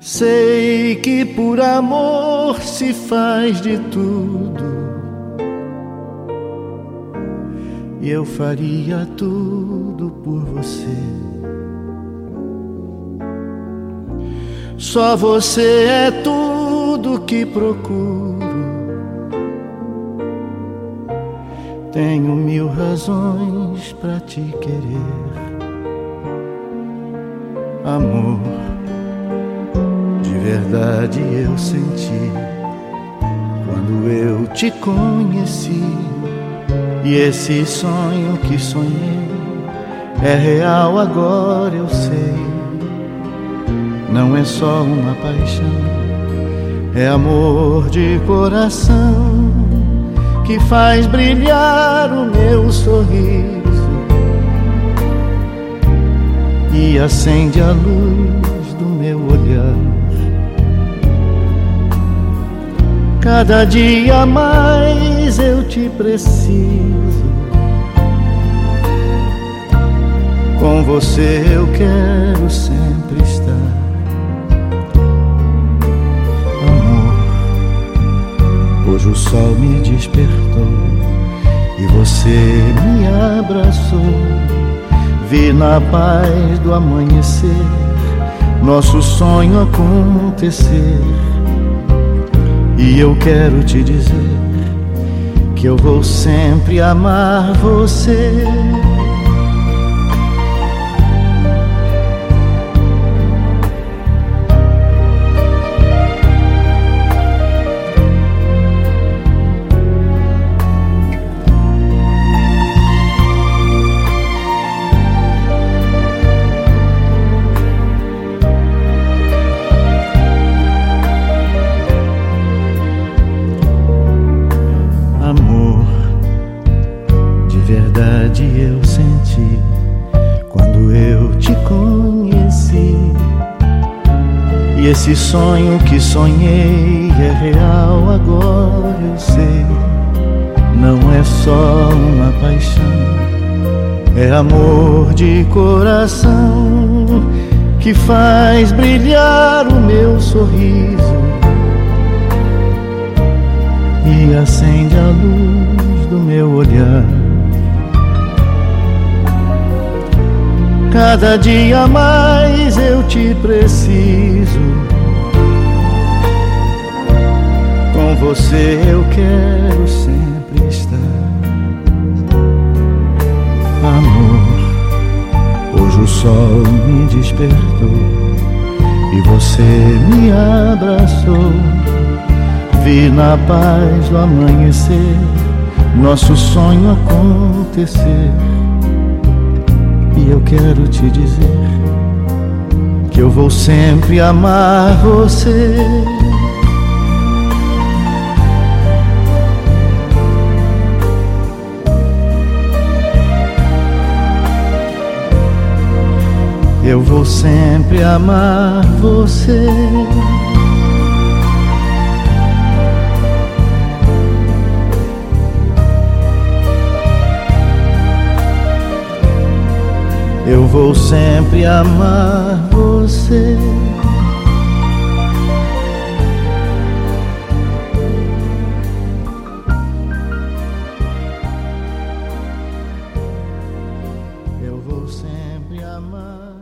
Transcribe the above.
Sei que por amor se faz de tudo, e eu faria tudo por você. Só você é tudo que procuro. Tenho 1000 razões pra te querer. Amor, de verdade eu senti quando eu te conheci. E esse sonho que sonhei é real, agora eu sei. Não é só uma paixão, é amor de coração que faz brilhar o meu sorriso e acende a luz do meu olhar. Cada dia mais eu te preciso. Com você eu quero sempre estar. Amor, hoje o sol me despertou e você me abraçou. Vi na paz do amanhecer nosso sonho acontecer. E eu quero te dizer que eu vou sempre amar você. Eu senti quando eu te conheci. E esse sonho que sonhei é real, agora eu sei. Não é só uma paixão, é amor de coração que faz brilhar o meu sorriso e acende a luz do meu olhar. Cada dia mais eu te preciso. Com você eu quero sempre estar. Amor, hoje o sol me despertou e você me abraçou. Vi na paz do amanhecer nosso sonho acontecer. E eu quero te dizer que eu vou sempre amar você. Eu vou sempre amar você. Eu vou sempre amar você. Eu vou sempre amar.